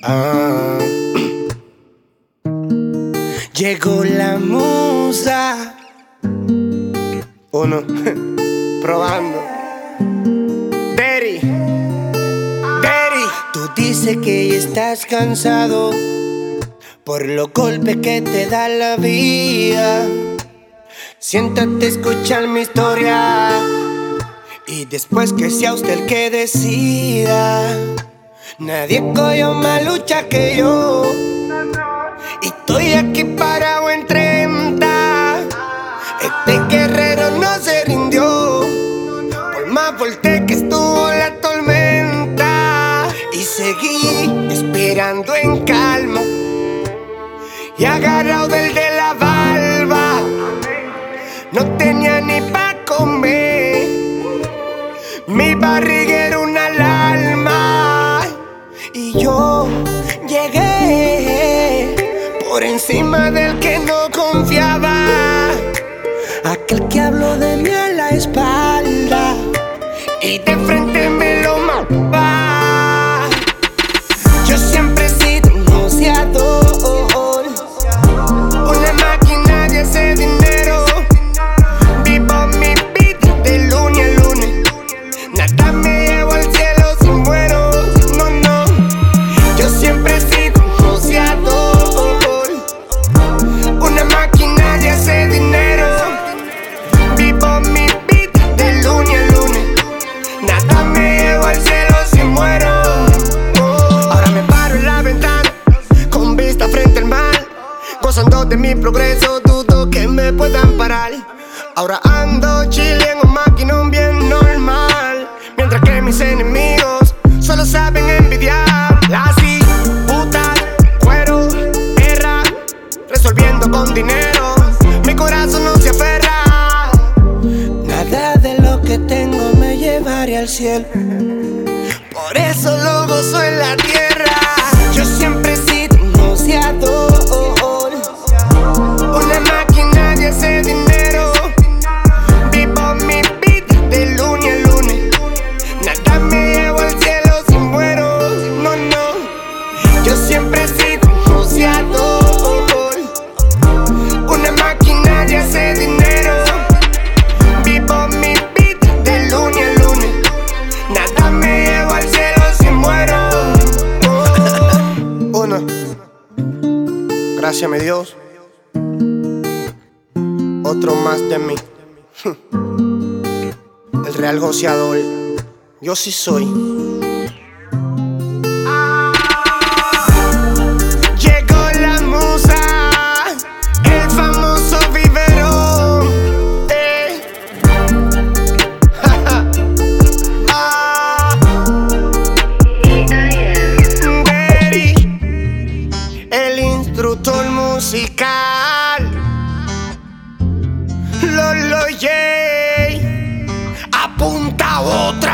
Ah. Llegó la musa. Uno. Probando. Daddy. Tú dices que ya estás cansado por los golpes que te da la vida. Siéntate a escuchar mi historia y después que sea usted el que decida. Nadie cogió más lucha que yo y estoy aquí parado en 30. Este guerrero no se rindió por más fuerte que estuvo la tormenta. Y seguí esperando en calma y agarrado del de la barba. No tenía ni pa' comer, mi barriga era una alarma. Y yo llegué por encima del que no confiaba, aquel que habló de mí a la espalda y de frente me lo mataba. Yo siempre he sido un negociador, una máquina de hacer dinero. Vivo mi vida de lunes a lunes, nada me llevo al cielo si muero. No, no, yo siempre he sido un negociador, una máquina de hacer dinero. Vivo mi vida de lunes a lunes, nada me llevo al cielo si muero. Ahora me paro en la ventana, con vista frente al mar, gozando de mi progreso, dudo que me puedan parar. Ahora ando chile en un maquinón bien normal, mientras que mis enemigos solo saben envidiar. Así, puta, cuero, guerra, resolviendo con dinero, mi corazón no se aferra. Nada de lo que tengo me llevaré al cielo, por eso lo gozo en la tierra. Yo siempre he sido un negociador, una máquina de hacer dinero. Vivo mi vida de lunes a lunes, nada me llevo al cielo si muero. No, no, yo siempre he sido un negociador, una máquina de hacer dinero. Vivo mi vida de lunes a lunes, nada me llevo al cielo si muero. Uno. Gracias mi Dios. Otro más de mí. El real goceador. Yo sí soy. Llegó la musa, el famoso biberón. Daddy, el instructor musical. Lolo J, apunta otra.